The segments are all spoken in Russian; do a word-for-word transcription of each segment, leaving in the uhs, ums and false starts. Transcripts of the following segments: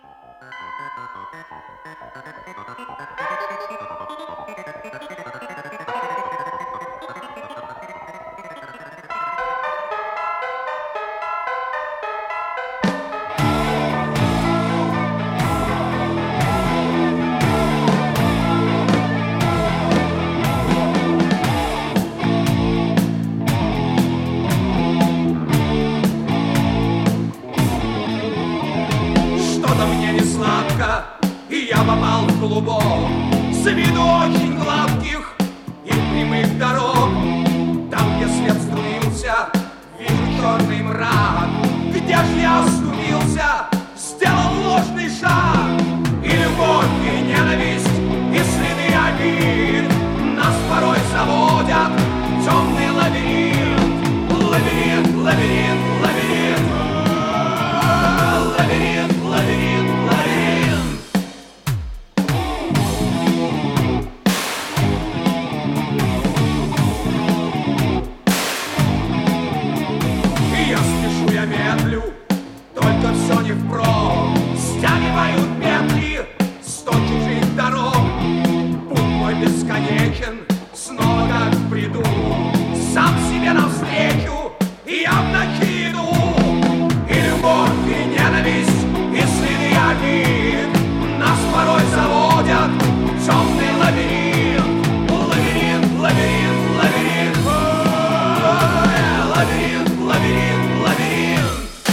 И я попал в клубок с виду очень гладких и прямых дорог. Там, где свет струился, вижу черный мрак. Где ж я оступился, сделал ложный шаг? И любовь, и ненависть, и следы обид нас порой заводят в темный лабиринт. Лабиринт, лабиринт, лабиринт. Лабиринт, лабиринт, лабиринт. Я спешу, я медлю, только все не впрок. Стягивают петли сто чужих дорог. Путь мой бесконечен, снова как в бреду. Сам себе навстречу, я в ночи иду. И любовь, и ненависть, и следы обид нас порой заводят в темный лабиринт. Лабиринт, лабиринт, лабиринт. Лабиринт, лабиринт, лабиринт.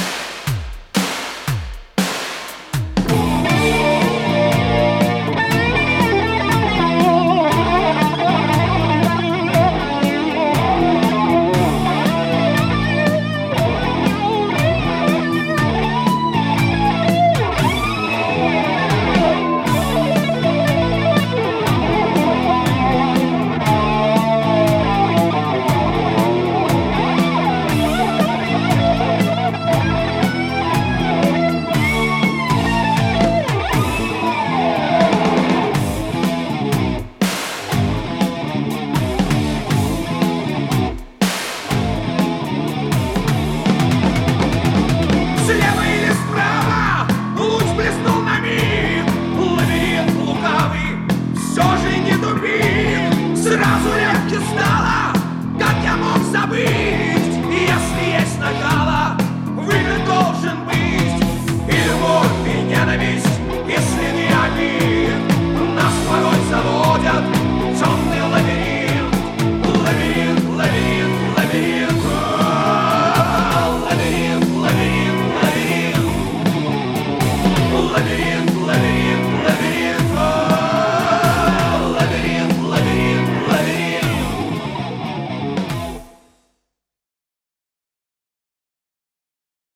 Слева или справа луч блеснул на миг. Лабиринт лукавый все же не тупик. Сразу легче стало, как я мог забыть. Если есть начало, выбор должен быть. И любовь, и ненависть, и следы обид нас порой заводят в темный лабиринт. Лабиринт, лабиринт, лабиринт. Лабиринт, лабиринт, лабиринт. Лабиринт, лабиринт.